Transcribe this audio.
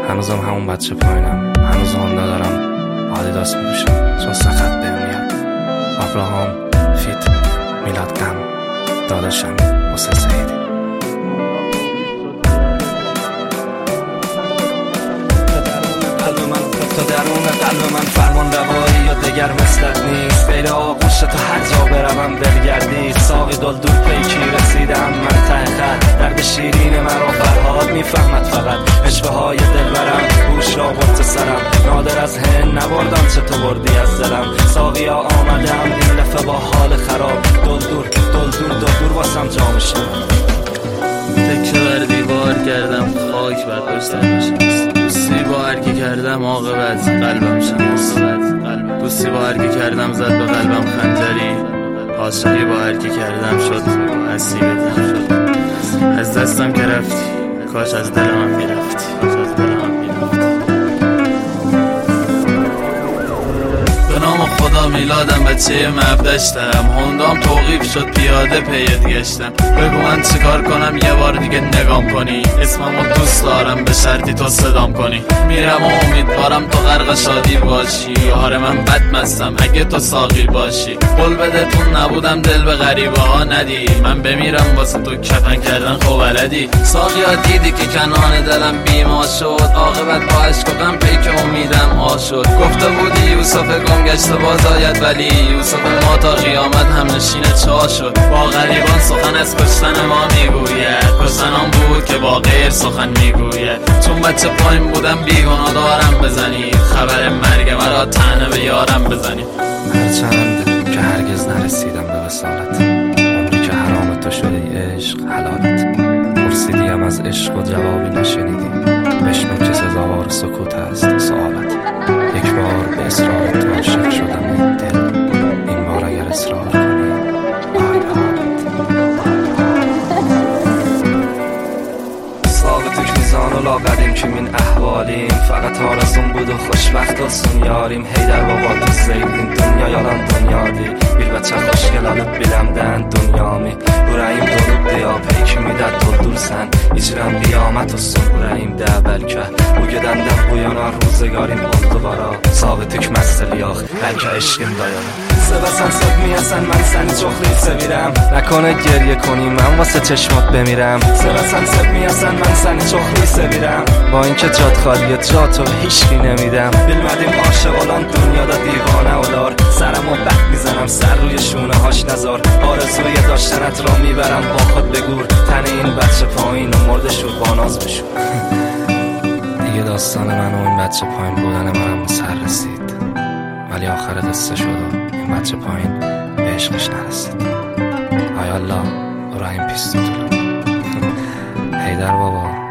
هنوزم همون بچه پایینم، هنوز هوندا دارم آدیداس میپوشم چون سخت بهم میاد. ابراهام فیت میلاد غم داداشم حسین سعیدی. تا درون قلب من فرمان روایی یا دگر مثلت نیست. غیر آغوش تو هر جا بروم دلگردی. ساقی دل دور پیکی رسیدم من ته خط. درد شیرین مرا فرهاد میفهمد فقط. عشوه های دلبرم گوش را برد سرم. نادر از هند نبردم چه تو بردی از دلم. ساقیا آمدم این دفعه با حال خراب. دل دور واسم جام شد. تکه بر دیوار کردم خاک بر پشتم نشست. دوستی با هرکی کردم عاقبت قلبم شناست. دوستی با هرکی کردم زد به قلبم خنجری. عاشقی با هرکی کردم شد نصیبت. از دستم که رفتی کاش از دلم هم میرفتی. به نام خدا میلادم بچه مبدشتم. هوندام توقیف شد پیاده پیت گشتم. بگو من چیکار کنم یه بار دیگه نگام کنی. اسممو دوست دارم به شرطی تو صدام کنی. میرم و امیدوارم تو غرق شادی باشی. آره من بد مستم اگه تو ساقی باشی. قول بده تو نبودم دل به غریبه ها ندی. من بمیرم واسه تو کفن کردن خب بلدی. ساقیا دیدی که کنان دلم بیما شد. عاقبت با عشقم پیک امیدم آشد. گفته بودی یوسف گم گشته باز آید ولی یوسف ما تا قیامت هم نشین چا شد. با غریبان سخن از کشتن ما میگوید. کشتن آن بود که با غیر سخن میگوید. چون بچه پایین بودم بیگناه دارم بزنید. خبر مرگ مرا طعنه به یارم بزنید. هرچند که هرگز نرسیدم به وصالت. عمری که حرام تو شده عشق حلالت. پرسیدیم از عشق و جوابی نشنیدی. بشنو که سزاوار سکوت است سوالت. یک بار به اصرار تو عاشق شدم این دل. این بار اگر اصرار کنی آی به حالت. ثابت میزان و لاغریم که من احوالیم. فقط آرزون بود و خوشبخت olsun yarim. Heydər baba düz zeydin dünya yalan dünyadi. Bir bəcə xoşgel alıb biləmdən dünyamı. Ürəyim dolubdu ya peykimi də doldursan. İcrəm qiyamət olsun ürəyimdə bəlkə. Bu gedəndən bu yana روزگاریم oldu qara. Sabit hükməzdir yox bəlkə eşqim dayanır. Sevəsən sevməyəsən mən səni çox sevirəm. نکنه گریه کنی من واسه چشمات بمیرم. sevəsən sevməyəsən mən səni çox sevirəm. با اینکه جات خالیه جاتو هیچکی نمیدم. bilmədim عاشق olan dünyada دیوانه اولار. سرمو بک میزنم سر روی شونه هاش نزار. آرزوی داشتنت را میبرم با خود بگور. تن این بچه پایین و مرده شد با ناز بشون. دیگه داستان من و این بچه پایین بودن منم به سر رسید. ولی آخر قصه شد و این بچه پایین به عشقش نرسید. آی الله ابراهیم پیستو هیدر بابا